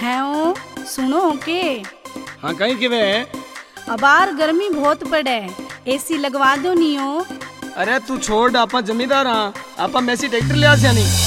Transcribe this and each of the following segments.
हैं ओ, सुनो के। हाँ कहीं कि वे अबार गर्मी बहुत पड़े, एसी लगवा दो नहीं हो। अरे तू छोड़, आपा जमींदार हाँ, आपा मैसी ट्रैक्टर ले आसिया नहीं।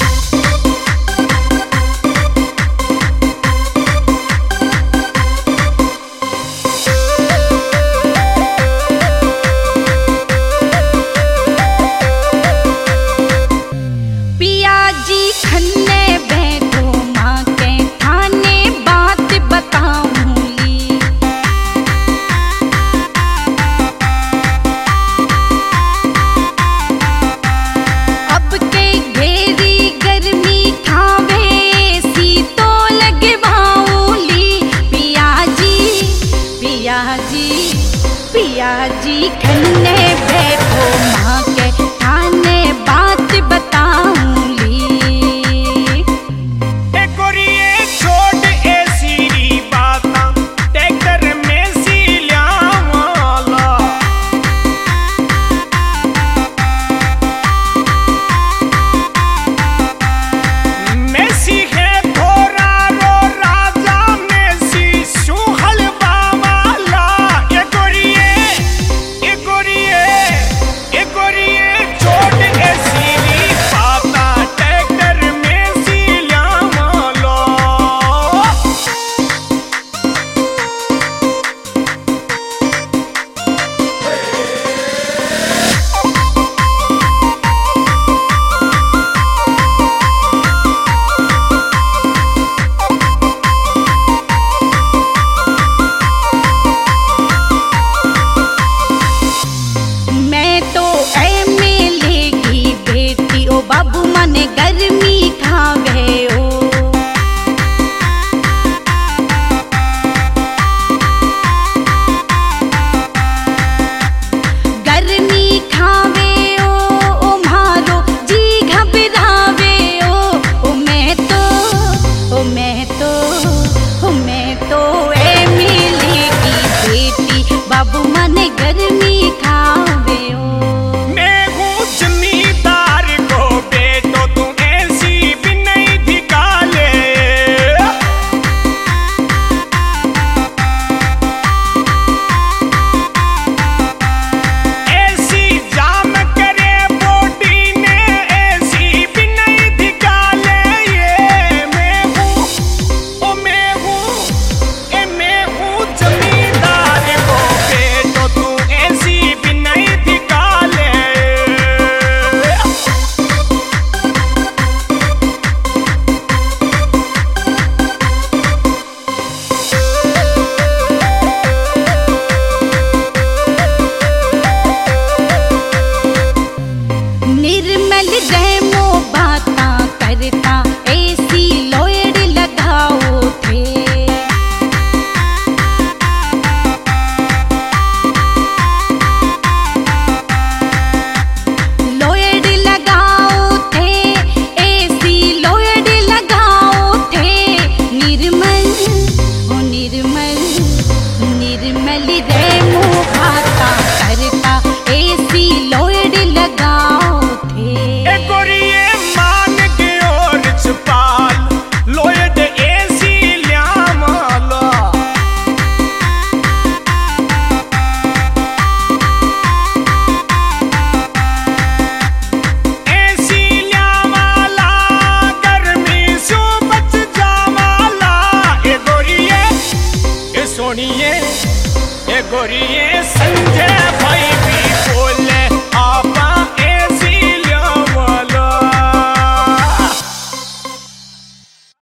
पिया जी खन्ने बैठो माँ के थाने बात बताऊंगी। छोड़ ऐसी बात ट्रैक्टर में सी लियावाला। मेसी है थोड़ा रो राजा मेसी सुहल बावाला। छोड़ ऐसी बात ट्रैक्टर में सी लियावाला। बाबू मने गर्मी खावे ओ, गर्मी खावे ओ मारो जी घबरावे ओ मैं तो ए मिली की बेटी बाबू मने गर्मी खावे ओ। सोनिए ए गोरिये संजय भाई